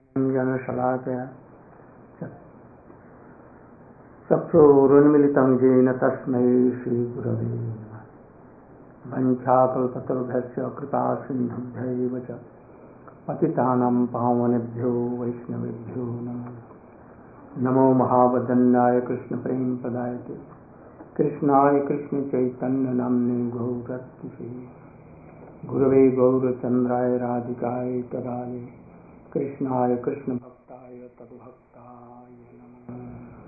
जनशलाकया चक्षुरुन्मिलितं येन तस्मै श्रीगुरवे नमः। वञ्चाकल्पतरुभ्यश्च कृपासिन्धुभ्यैव च पतितानां पावनेभ्यो वैष्णवेभ्यो नमः। नमो महावदन्याय कृष्णप्रेमप्रदायते कृष्णाय कृष्णचैतन्यनाम्ने गौरतिसे गुरवे गौरचन्द्राय राधिकाय तदालये कृष्णाय कृष्णभक्ताय तद्भक्ताय नमः।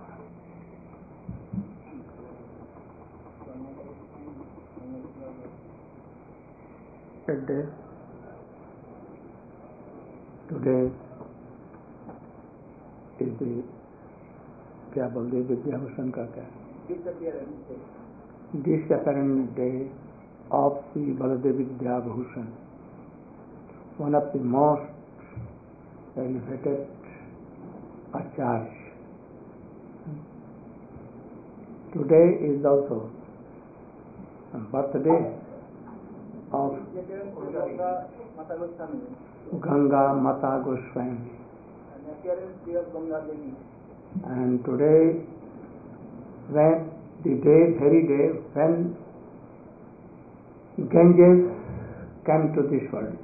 Today is the क्या बोलते विद्याभूषण का क्या disapparent day of the Baladev Vidyabhushan, one of the most elevated acharyas. Today is also a birthday of Ganga Mata Goswami, and today when the very day when Ganges came to this world.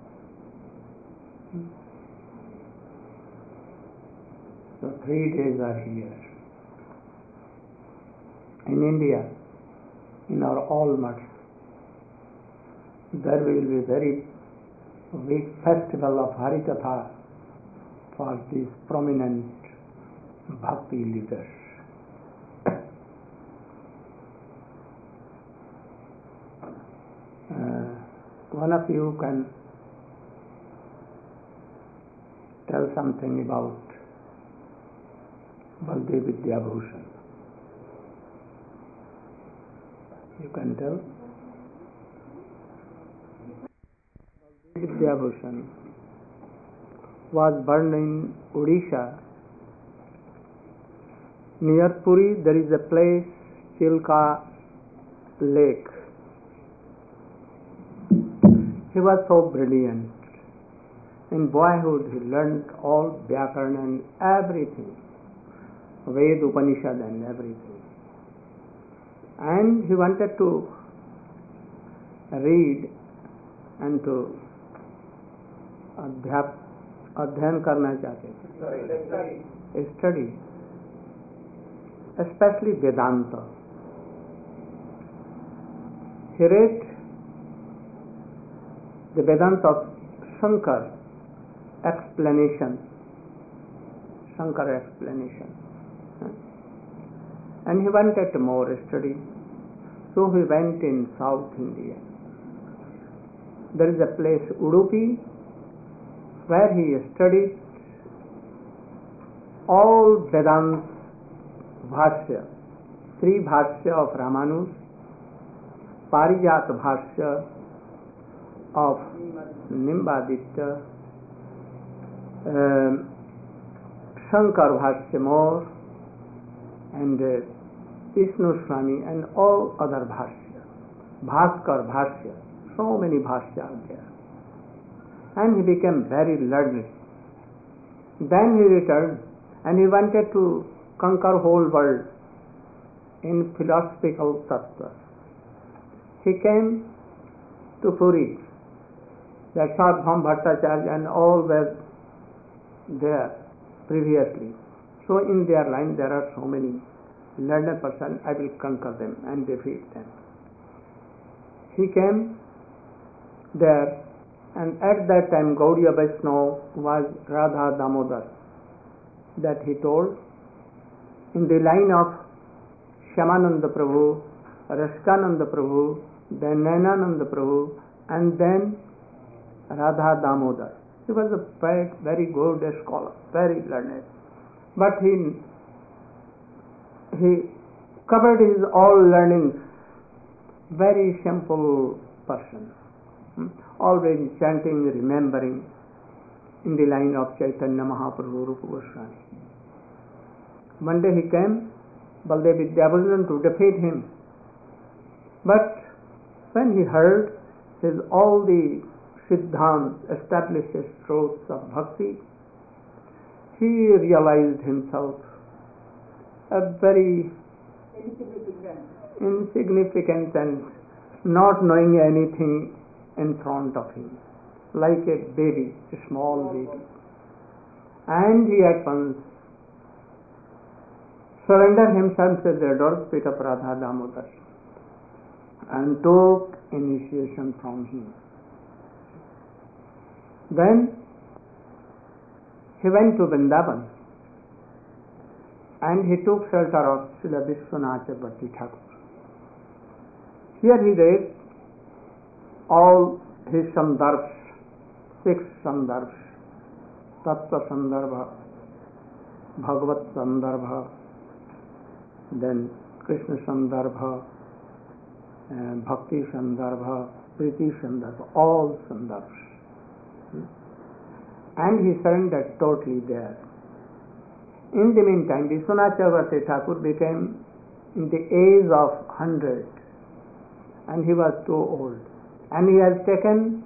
So 3 days are here. In India, in our all mats, there will be very big festival of Harikatha for these prominent bhakti leaders. One of you can tell something about Baladev Vidyabhushan. You can tell? Vidyabhushan was born in Odisha. Near Puri there is a place, Chilka Lake. He was so brilliant. In boyhood he learnt all Vyakaran and everything, Ved, Upanishad and everything. And he wanted to read and to अध्ययन करना चाहते थे, study, especially Vedanta. He read the Vedanta of Shankar explanation, and he wanted more study, so he went in South India. There is a place Udupi where he studied all Vedanta Bhashya, Sri Bhashya of Ramanus, Parijat Bhashya of Nimbaditya, Shankar Bhashya more, and Vishnu Swami and all other Bhashya, Bhaskar Bhashya, so many Bhashya are there. And he became very learned. Then he returned and he wanted to conquer whole world in philosophical tattva. He came to Puri. That's Sadhbham Bhattacharya and all were there previously. So in their line there are so many learned persons, I will conquer them and defeat them. He came there, and at that time Gaudiya Vaishnava was Radha Damodar, that he told. In the line of Shyamananda Prabhu, Raskananda Prabhu, then Nainananda Prabhu, and then Radha Damodar. He was a very good scholar, very learned. But he covered his all learnings, very simple person, always chanting, remembering, in the line of Chaitanya Mahaprabhu, Rupa Goswami. One day he came, Baladev Vidyabhushan, to defeat him. But when he heard his all the Siddhant establishes truths of bhakti, he realized himself a very insignificant and not knowing anything in front of him, like a baby, a small baby. And he at once surrendered himself at the doorstep of Radha Damodar and took initiation from him. Then he went to Vrindavan and he took shelter of Srila Vishwanath Chakravarti Thakur. Here he read all his sandarbhas, 6 sandarbhas, Tattva Sandarbha, Bhagavat Sandarbha, then Krishna Sandarbha, Bhakti Sandarbha, Priti Sandarbha, all sandarbhas. And he surrendered totally there. In the meantime, Vishwanath Chakravarti Thakur became in the age of 100 and he was too old. And he has taken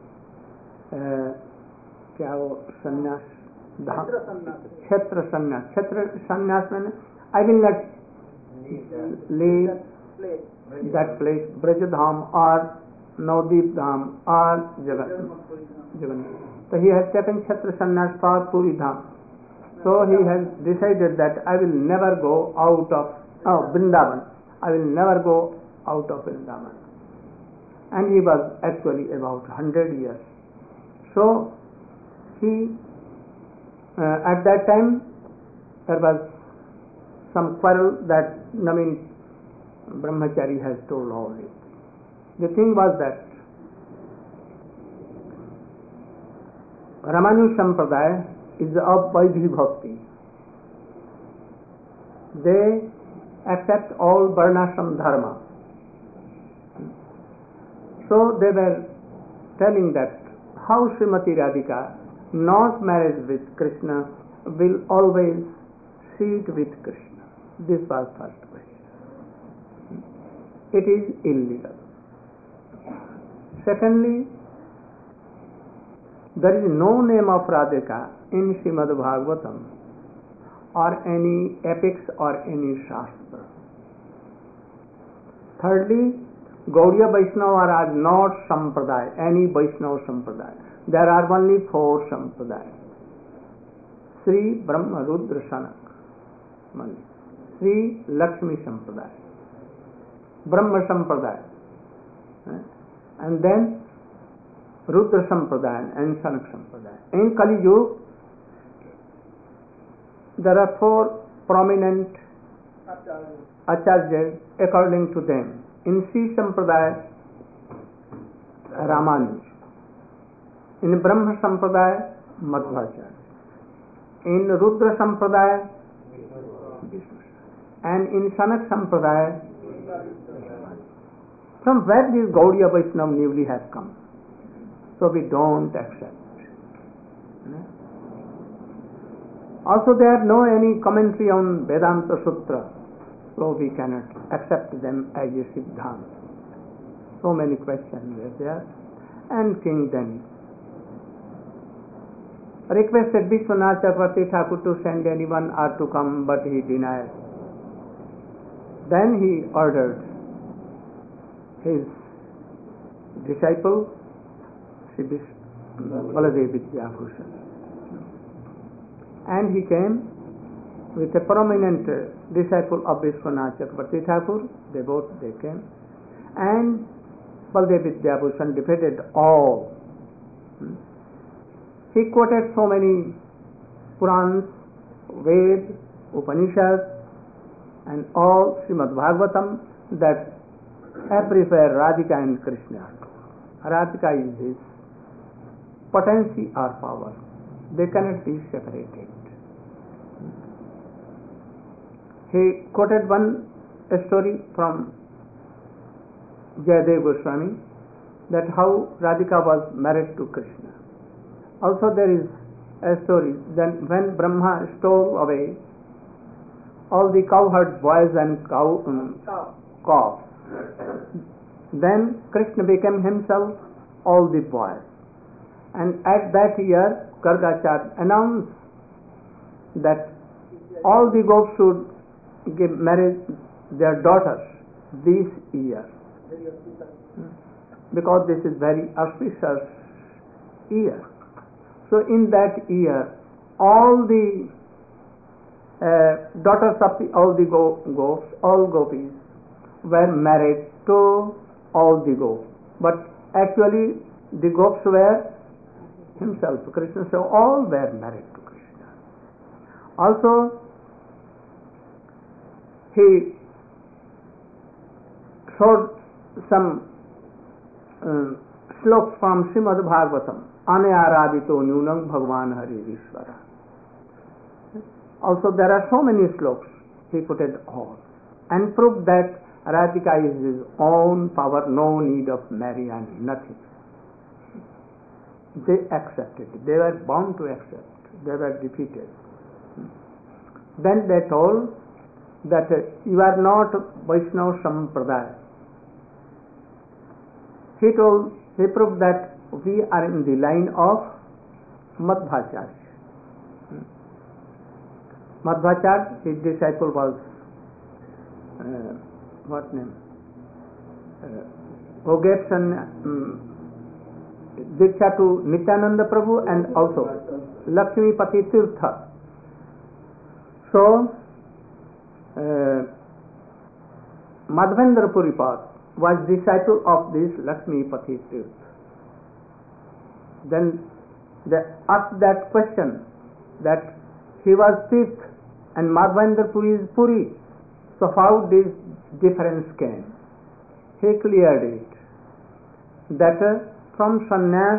sannyas, Kshetra sannyas. Kshetra sannyas means I will not leave that place, Brajadham or Navdeep Dham or Jagannath. So he has taken Kshetra sannyas for Puri Dham. So he has decided that I will never go out of Vrindavan. I will never go out of Vrindavan. And he was actually about 100 years. So he, at that time, there was some quarrel that Navin Brahmachari has told all it. The thing was that Ramanu Sampradaya is of Vaidhi Bhakti. They accept all Varnashram Dharma. So they were telling that how Srimati Radhika, not married with Krishna, will always sit with Krishna. This was first question. It is illegal. Secondly, there is no name of Radhika in Srimad Bhagavatam or any epics or any Shastra. Thirdly, Gaudiya Vaishnava are not Sampradaya, any Vaishnava Sampradaya. There are only 4 Sampradaya. Sri Brahma Rudra Sanak, Sri Lakshmi Sampradaya, Brahma Sampradaya, and then Rudra Sampradaya and Sanak Sampradaya. In Kali Yuga, there are 4 prominent Acharyas according to them. In Sri Sampradaya, Ramanuja. In Brahma Sampradaya, Madhvacharya. In Rudra Sampradaya, Vishnu. And in Sanak Sampradaya, from where this Gaudiya Vaishnava newly has come. So we don't accept. Also they have no any commentary on Vedanta Sutra. So we cannot accept them as a Siddhanta. So many questions were there. And King then requested Vishwanath Chakravarti Thakur to send anyone or to come, but he denied. Then he ordered his disciple, Sri Baladev Vidyabhushan. And he came with a prominent disciple of Vishwanath Chakravarti Thakur. They came. And Baladev Vidyabhushan defeated all. He quoted so many Purans, Ved, Upanishads, and all Srimad Bhagavatam that everywhere Radhika and Krishna are told. Radhika is his potency or power. They cannot be separated. He quoted one story from Jayadev Goswami that how Radhika was married to Krishna. Also there is a story that when Brahma stole away all the cowherd boys and calves, then Krishna became himself all the boys. And at that year, Gargacharya announced that all the gopis should give marriage their daughters this year, because this is very auspicious year. So in that year, all the daughters of all the gopis, all gopis were married to all the gopis, but actually the gopis were himself, Krishna, so all were married to Krishna. Also, he showed some sloks from Srimad Bhagavatam, Anayaradito Nyunam Bhagavan Hari Vishwara. Also there are so many sloks, he put it all, and proved that Radhika is his own power, no need of Mariani, nothing. They accepted, they were bound to accept, they were defeated. Then they told that you are not Vaishnava Sampradaya. He proved that we are in the line of Madhvacharya. Madhvacharya, his disciple was what name? Who gave Diksha to Nityananda Prabhu and also Lakshmipati Tirtha. So Madhavendra Puripad was disciple of this Lakshmipati Tirtha. Then they asked that question, that he was Tirth and Madhavendra Puri is Puri, so how this difference came? He cleared it, that from sannyas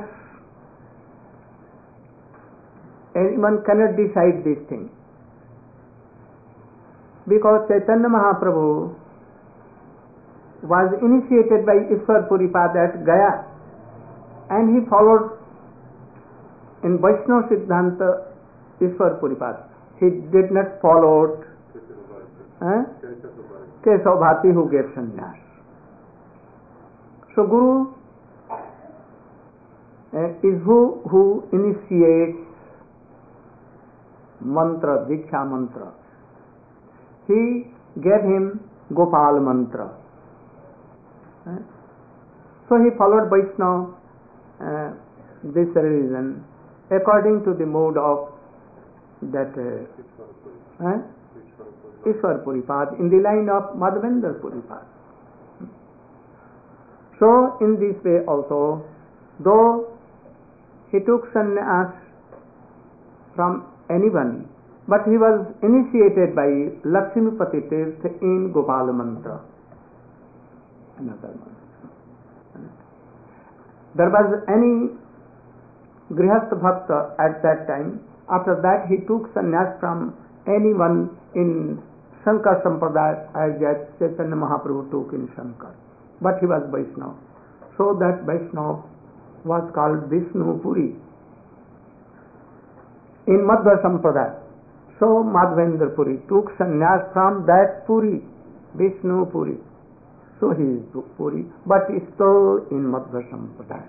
anyone cannot decide this thing, because Chaitanya Mahaprabhu was initiated by Ishwar Puripad at Gaya, and he followed in Vaishnava Siddhanta Ishwar Puripad. He did not follow Keshav Bhati, who gave sannyas. So Guru is who initiates mantra, Diksha mantra. He gave him Gopal mantra. So he followed Vaishnava, this religion, according to the mode of that Ishwar Puripad, in the line of Madhavendra Puripad. So in this way also, though he took sannyas from anyone, but he was initiated by Lakshmipati Tirtha in Gopal mantra. Another one. There was any Grihastha Bhakta at that time. After that he took sannyas from anyone in Shankar Sampradaya, as Chaitanya Mahaprabhu took in Shankar. But he was Vaishnava. So that Vaishnava was called Vishnu Puri in Madhva Sampradaya. So Madhavendra Puri took sannyas from that Puri, Vishnu Puri. So he is Puri, but is still in Madhva Sampradaya.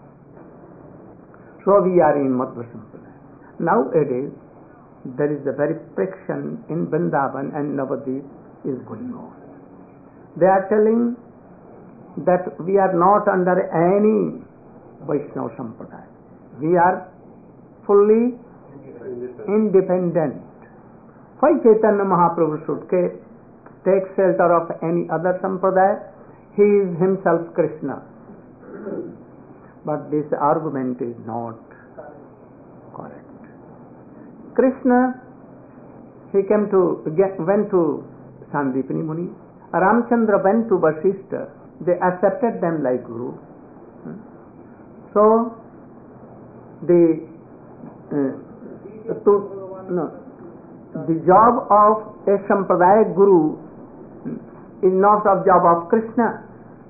So we are in Madhva Sampradaya. Nowadays, there is a very friction in Vrindavan and Navadvip is going on. They are telling that we are not under any Vaishnava Sampradaya. We are fully independent. Why Chaitanya Mahaprabhu should take shelter of any other Sampradaya? He is himself Krishna. But this argument is not correct. Krishna, he went to Sandipani Muni. Ramchandra went to Vasishtha. They accepted them like Guru. So the job of a Sampradaya Guru is not the job of Krishna.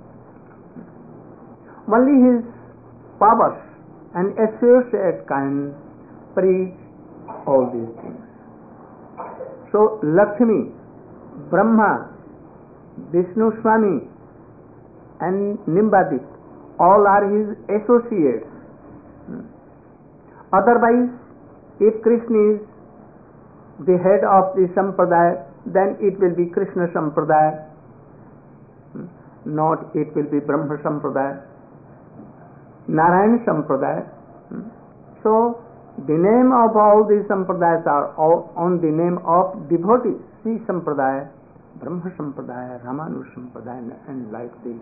Only his powers and associates can preach all these things. So Lakshmi, Brahma, Vishnu Swami and Nimbadip, all are his associates. Otherwise, if Krishna is the head of the Sampradaya, then it will be Krishna Sampradaya, not it will be Brahma Sampradaya, Narayan Sampradaya. So the name of all these Sampradayas are all on the name of devotees. Sri Sampradaya, Brahma Sampradaya, Ramanuja Sampradaya, and like this.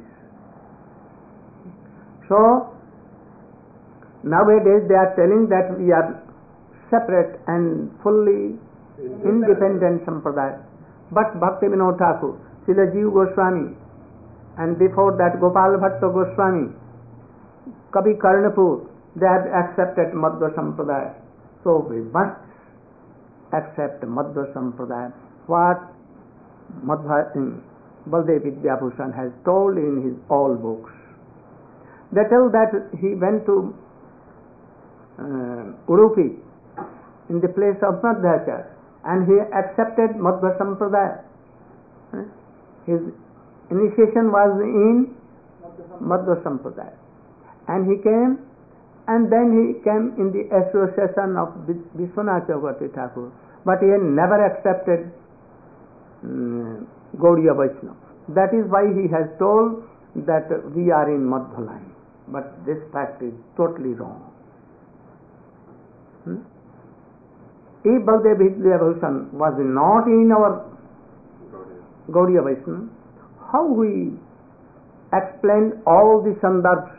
So nowadays they are telling that we are separate and fully independent Sampradaya. But Bhakti Vinod Thakur, Srila Jiva Goswami, and before that Gopal Bhatta Goswami, Kavi Karnapur, they have accepted Madhva Sampradaya. So we must accept Madhva Sampradaya. What Madhva Baldev Vidyabhushan has told in his all books. They tell that he went to Udupi in the place of Madhvacharya and he accepted Madhva Sampradaya. His initiation was in Madhva Sampradaya. And he came, and then he came in the association of Vishwanath Chakravarti Thakur. But he had never accepted Gaudiya Vaishnava. That is why he has told that we are in Madhva line. But this fact is totally wrong. If Baldev Vidyabhushan was not in our Gaudiya Vaishnava, how we explain all the sandarbhs?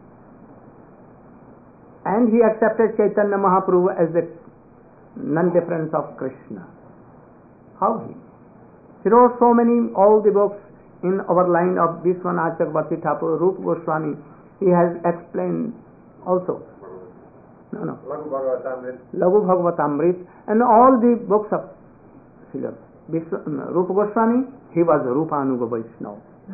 And he accepted Chaitanya Mahaprabhu as the non-difference of Krishna. How he? He wrote so many, all the books in our line of Vishwanath Chakravarti Thakur, Rupa Goswami. He has explained also. Laghu Bhagavatamrit, and all the books of Rupa Goswami, he was a Rupanuga Vaishnava.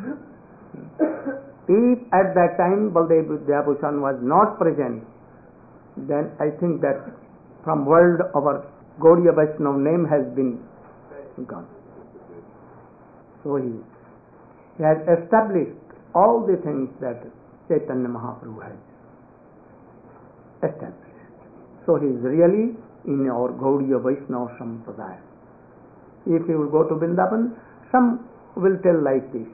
If at that time Baldev Vidyabhushan was not present, then I think that from world our Gaudiya Vaishnava name has been gone. So he has established all the things that Chaitanya Mahaprabhu has established. So he is really in our Gaudiya Vaishnava Sampradaya. If you will go to Vrindavan, some will tell like this.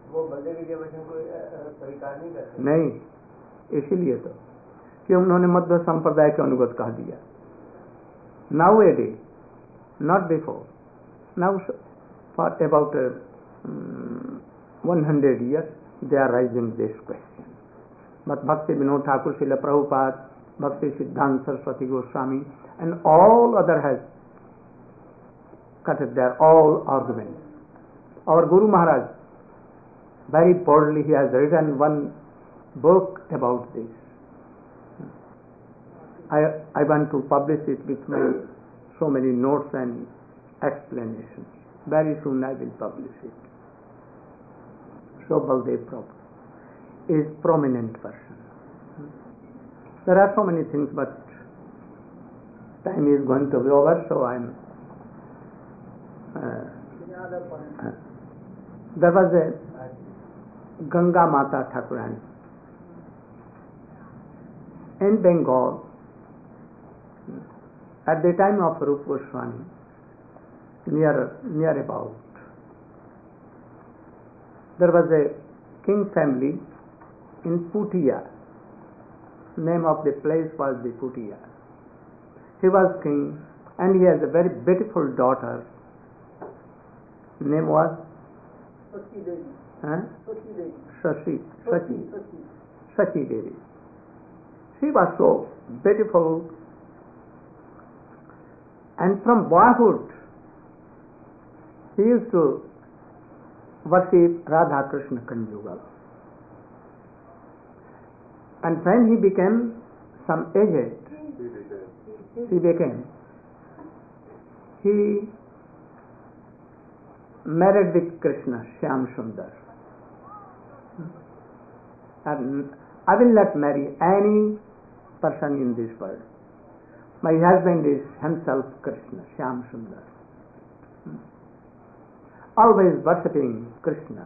नहीं, इसीलिए तो कि उन्होंने मध्व संप्रदाय के अनुगत कह दिया. Now a day, not before. Now for about 100 years they are raising this question. But Bhakti Vinod Thakur, Srila Prabhupada, Bhakti Siddhanta Saraswati Goswami, and all other has cut their all arguments. Our Guru Maharaj, very boldly, he has written one book about this. I want to publish it with my so many notes and explanations. Very soon I will publish it. So Baldev Prabhu is prominent person. There are so many things, but time is going to be over, so I'm there was a Ganga Mata Thakurani in Bengal at the time of Rupa Goswami, near about. There was a king family in Putia. Name of the place was the Putia. He was king and he has a very beautiful daughter. Name was Sachi Devi. She was so beautiful, and from boyhood he used to worship Radha Krishna conjugal. And when he became some aged, he married with Krishna, Shyam Sundar. And I will not marry any person in this world. My husband is himself Krishna, Shyam Sundar. Always worshipping Krishna.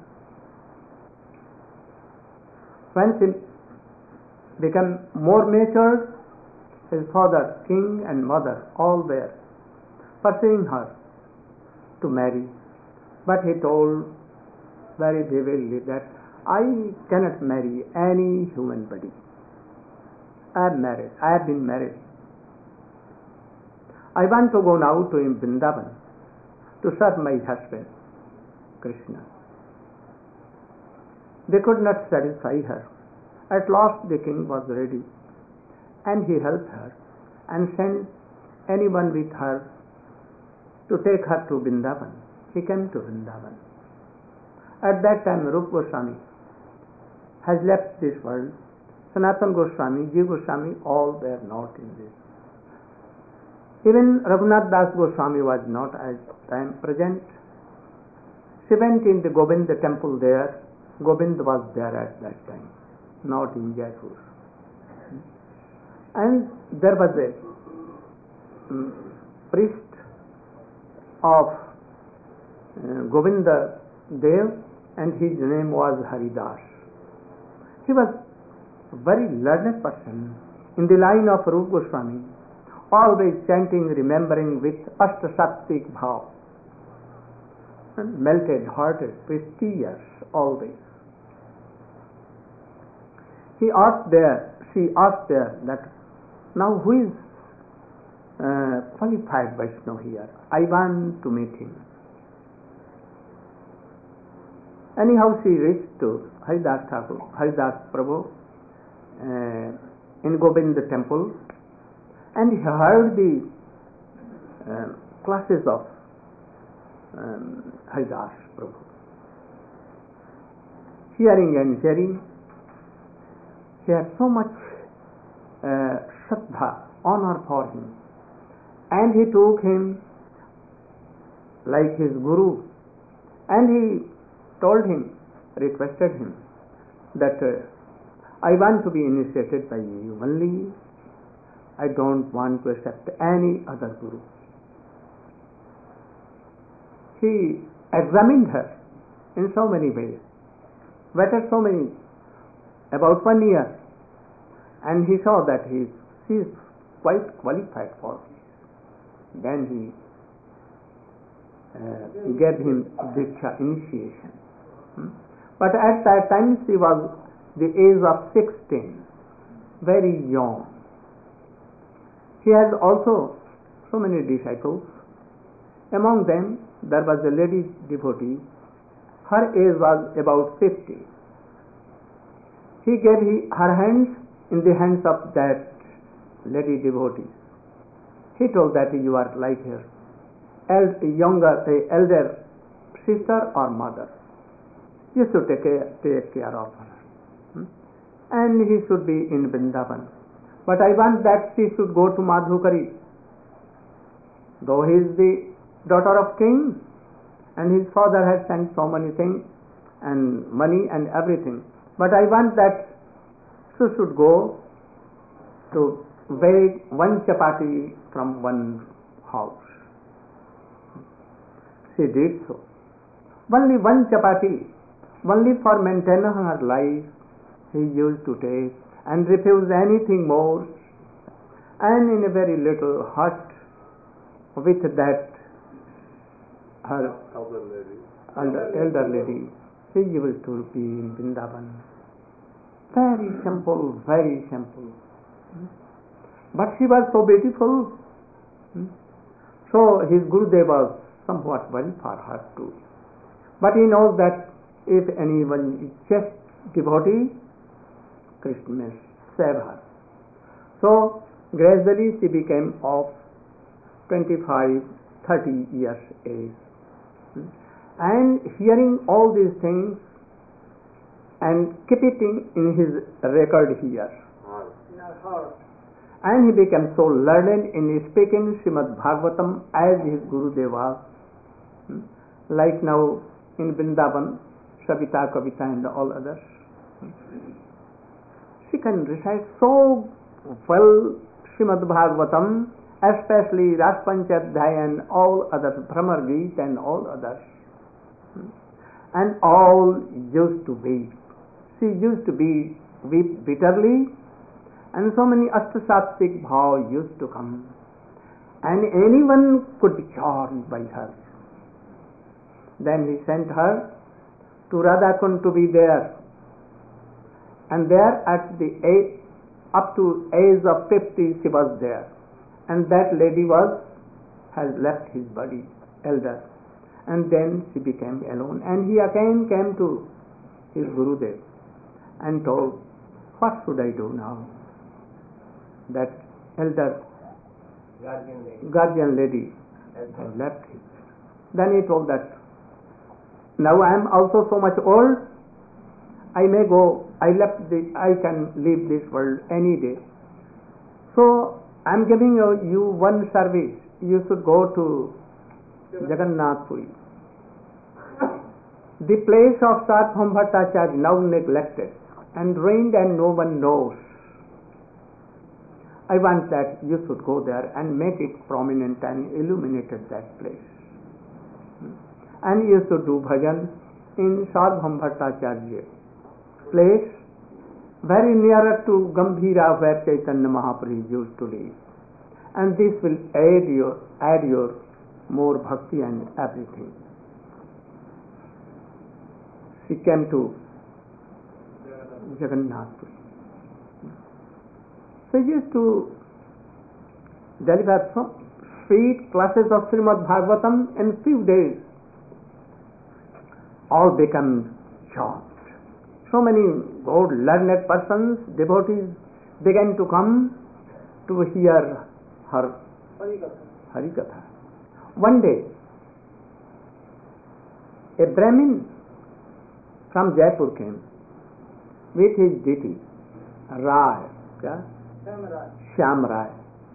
When he became more mature, his father, king, and mother, all there. pursuing her to marry. But he told very vividly that I cannot marry any human body. I am married. I have been married. I want to go now to Vrindavan to serve my husband, Krishna. They could not satisfy her. At last the king was ready, and he helped her and sent anyone with her to take her to Vrindavan. He came to Vrindavan. At that time Rupa Goswami has left this world. Sanatana Goswami, Jiva Goswami, all were not in this. Even Raghunath Das Goswami was not at time present. She went in the Govind temple there. Govind was there at that time, not in Jaipur. And there was a priest of Govinda Dev, and his name was Haridas. He was a very learned person in the line of Rupa Goswami, always chanting, remembering with Ashtasattvik bhav, and melted hearted with tears always. She asked there that now who is qualified Vaishnava here? I want to meet him. Anyhow, she reached to Haridas Prabhu in Govind temple, and he heard the classes of Haridas Prabhu. Hearing and hearing, he had so much shraddha, honor for him, and he took him like his guru, and he told him, requested him that I want to be initiated by you only. I don't want to accept any other guru. He examined her in so many ways, waited about 1 year, and he saw that she is quite qualified for this. Then he gave him Diksha, initiation. But at that time she was the age of 16, very young. He had also so many disciples. Among them there was a lady devotee. Her age was about 50. He gave her hands in the hands of that lady devotee. He told that you are like her elder sister or mother. You should take care of her. And he should be in Vrindavan. But I want that she should go to Madhukari. Though he is the daughter of king, and his father has sent so many things, and money and everything. But I want that she should go to beg one chapati from one house. She did so. Only one chapati, only for maintaining her life, he used to take and refuse anything more. And in a very little hut with that her elder lady, she used to be in Vrindavan. Very simple, very simple. But she was so beautiful. So his Gurudev was somewhat worried for her too. But he knows that if anyone is just devotee, Krishna may save her. So gradually she became of 25-30 years age. And hearing all these things and keeping in his record here. And he became so learned in speaking Srimad Bhagavatam as his Gurudev was. Like now in Vrindavan, Savita, Kavita and all others. She can recite so well Srimad Bhagavatam, especially Ras Panchadhyaya and all others, Bhramar Geet and all others. And all used to weep. She used to weep bitterly, and so many Ashtasattvik bhav used to come. and anyone could be charmed by her. Then he sent her to Radhakund to be there, and there at the age, up to age of 50 she was there, and that lady has left his body, elder, and then she became alone, and he again came to his Gurudev and told, what should I do now? That elder guardian lady has left him. Then he told that, now I am also so much old, I may go, I can leave this world any day. So I am giving you one service. You should go to Jagannath Puri. The place of Sarvabhauma Bhattacharya is now neglected and ruined, and no one knows. I want that you should go there and make it prominent and illuminated that place. And you should do bhajan in Sarvabhauma Bhattacharya place, very nearer to Gambhira where Chaitanya Mahaprabhu used to live. And this will aid your more bhakti and everything. She came to Jagannath Puri. She used to deliver some sweet classes of Srimad Bhagavatam in few days. All become charmed. So many good learned persons, devotees began to come to hear her Harikatha. One day, a Brahmin from Jaipur came with his deity, Rai, Shyam Rai.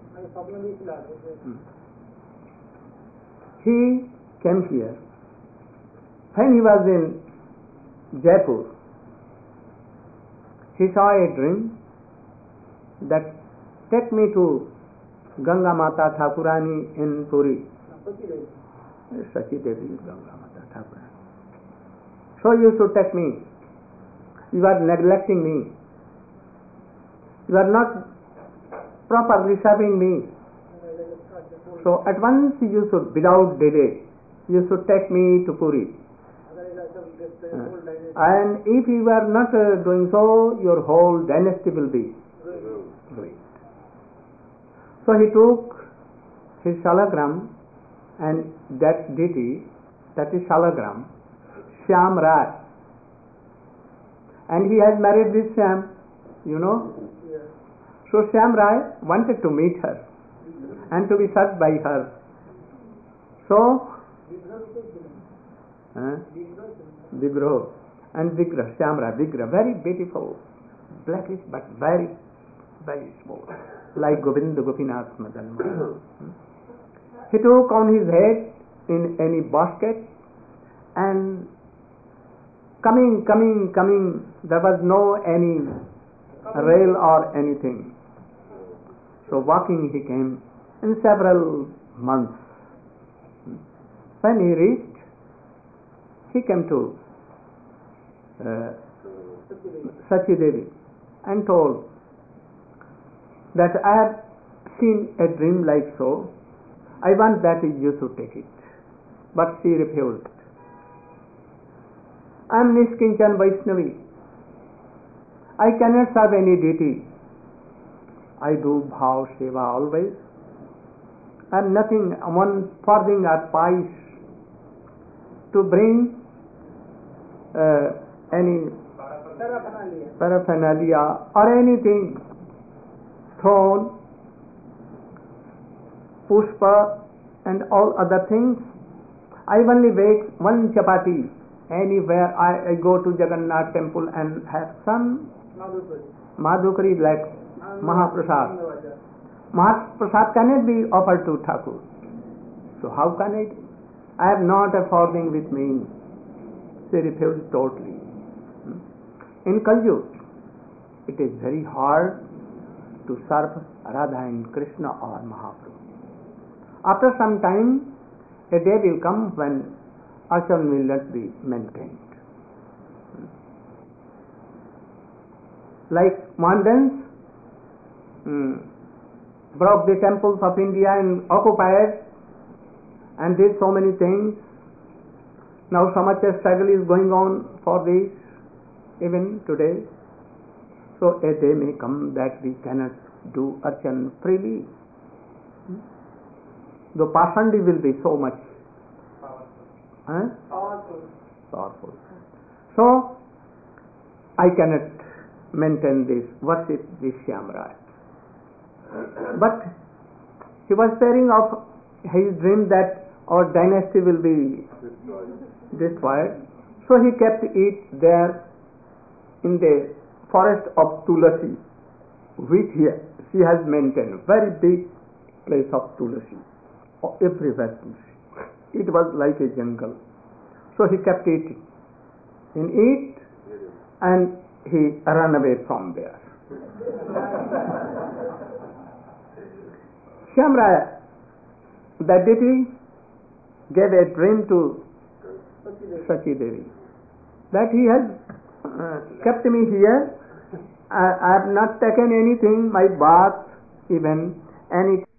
He came here. When he was in Jaipur, he saw a dream that take me to Ganga Mata Thakurani in Puri. Sachi Devi is Ganga Mata Thakurani. So you should take me. You are neglecting me. You are not properly serving me. So at once you should, without delay, you should take me to Puri. And if you are not doing so, your whole dynasty will be ruined. So he took his shalagram, and that deity, that is shalagram, Shyam Rai. And he has married this Shyam, you know. So Shyam Rai wanted to meet her and to be served by her. So Vigraha and Vigraha, Shyam Rai, Vigraha, very beautiful, blackish but very, very small, like Govinda Gopinath Madan Mohan. He took on his head in any basket, and coming, there was no any rail or anything. So walking he came in several months. When he reached, he came to Sachi Devi and told that I have seen a dream like so. I want that you should take it. But she refused. I am Nishkinchan Vaishnavi. I cannot serve any deity. I do bhav seva always. I am nothing, one farthing or pice to bring any paraphernalia or anything, stone, pushpa and all other things. I only bake one chapati anywhere I go to Jagannath temple and have some madhukari like Mahaprasad. Mahaprasad cannot be offered to Thakur. So how can I do? I have not a farthing with me. She refused totally. In Kali Yuga, it is very hard to serve Radha and Krishna or Mahaprabhu. After some time, a day will come when ashram will not be maintained. Like Mandans, broke the temples of India and occupied and did so many things. Now so much a struggle is going on for this even today. So a day may come that we cannot do archan freely. The pasandi will be so much powerful. So I cannot maintain this worship this Shyamraj. But he was fearing of his dream that our dynasty will be destroyed. So he kept it there in the forest of Tulasi, which she has maintained. Very big place of Tulasi. Everywhere Tulasi. It was like a jungle. So he kept it in it and he ran away from there. Shyamraya, that deity, gave a dream to Sachi Devi that he has kept me here. I have not taken anything, my bath even, any